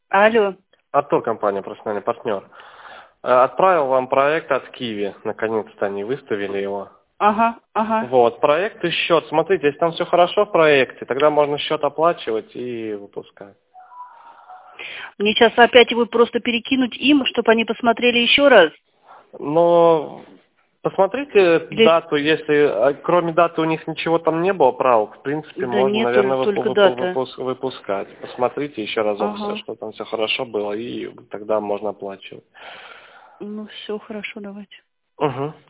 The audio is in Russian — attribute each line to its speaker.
Speaker 1: Алло.
Speaker 2: Артур, компания «Профессиональный партнер». Отправил вам проект от Киви. Наконец-то они выставили его.
Speaker 1: Ага.
Speaker 2: Вот, проект и счет. Смотрите, если там все хорошо в проекте, тогда можно счет оплачивать и выпускать.
Speaker 1: Мне сейчас опять его просто перекинуть им, чтобы они посмотрели еще раз.
Speaker 2: Но посмотрите
Speaker 1: Или...
Speaker 2: дату, если кроме даты у них ничего там не было, правок, в принципе,
Speaker 1: Да
Speaker 2: можно,
Speaker 1: нет,
Speaker 2: наверное,
Speaker 1: только дата.
Speaker 2: выпускать. Посмотрите еще разок все,
Speaker 1: Ага.
Speaker 2: что там все хорошо было, и тогда можно оплачивать.
Speaker 1: Ну все, хорошо, давайте.
Speaker 2: Угу.